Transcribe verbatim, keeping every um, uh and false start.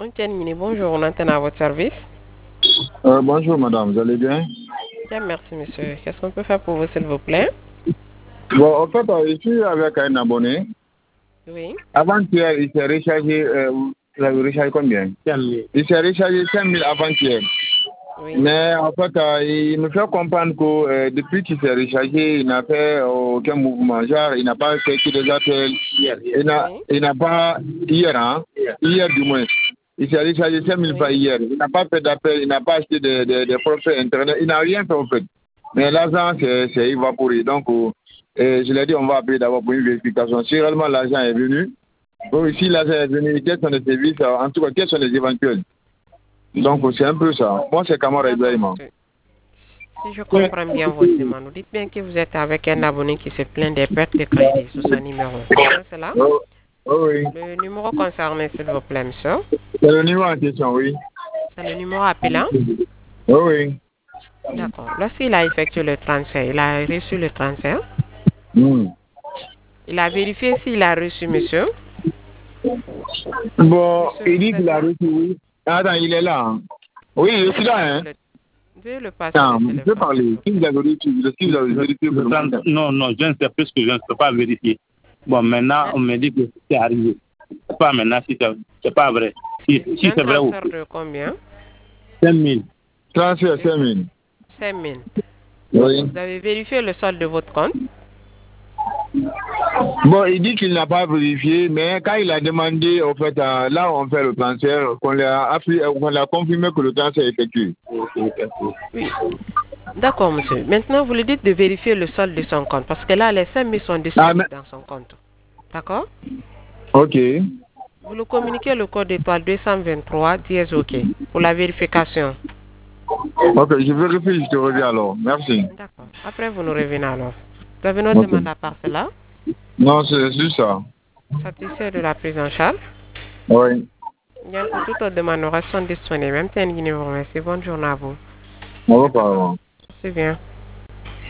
Anthony, bonjour, on entend à votre service. Euh, bonjour madame, vous allez bien? Bien, merci monsieur. Qu'est-ce qu'on peut faire pour vous, s'il vous plaît? Bon, en fait, euh, je suis avec un abonné. Oui. Avant-hier, il s'est rechargé, euh, vous avez rechargé combien? cinq mille. Il s'est rechargé cinq mille avant-hier. Oui. Mais en fait, euh, il me fait comprendre que euh, depuis qu'il s'est rechargé, il n'a fait aucun mouvement. Genre, il n'a pas fait que des appels. Hier, hier. Il n'a Oui. il n'a pas, hier, hein? Hier, hier du moins. Il s'est rechargé cinq mille Oui. fois hier. Il n'a pas fait d'appel, il n'a pas acheté de, de, de forfait Internet. Il n'a rien fait en fait. Mais l'argent, c'est c'est évaporé. Donc, euh, euh, je l'ai dit, on va appeler d'abord pour une vérification. Si réellement l'argent est venu, ou si l'argent est venu, quels sont les services, euh, en tout cas, quels sont les éventuels? Donc, c'est un peu ça. Moi, c'est Kamara D'accord, Ibrahima. monsieur. Si je comprends bien votre demande, vous dites bien que vous êtes avec un abonné qui se plaint des pertes de crédit sous son numéro. C'est bien cela? Oh, oh oui. Le numéro concerné, s'il vous plaît, monsieur. C'est le numéro en question, oui. C'est le numéro appelant? Oh oui. D'accord. Lorsqu'il a effectué le transfert, il a reçu le transfert. Hmm. Il a vérifié s'il a reçu, monsieur. Bon, Monsieur, il dit vous êtes qu'il a là? reçu, oui. Attends, il est là. Hein. Oui, je suis là, hein. Le- Veuillez le passer Non, le je peux téléphone, s'il parler. vous Si plaît. vous avez reçu, si vous avez vérifié, vous Attends, non, non, je ne sais plus ce que je ne peux pas vérifier. Bon, maintenant, Un, on me dit que c'est arrivé. C'est pas maintenant, si c'est c'est pas vrai. Si, si un c'est vrai ou transfert de combien? cinq mille. transfert De cinq mille. cinq mille. Oui. Vous avez vérifié le solde de votre compte? Bon, il dit qu'il n'a pas vérifié, mais quand il a demandé, au fait, euh, là où on fait le transfert, qu'on l'a appris- euh, qu'on l'a confirmé que le transfert est effectué. Oui. D'accord, monsieur. Maintenant, vous lui dites de vérifier le solde de son compte parce que là, les cinq mille sont Ah, disponibles mais, dans son compte. D'accord? ok. Vous lui communiquez le code étoile deux cent vingt-trois dièse OK pour la vérification. Ok, je vérifie, je te reviens alors. Merci. D'accord. Après, vous nous revenez alors. Vous avez une autre Ok. demande à part cela? Non, c'est juste ça. Satisfait de la prise en charge? Oui. Bien, pour toute autre demande, nous restons disponibles. Même temps, merci. Bonne journée à vous. On va pas. C'est bien.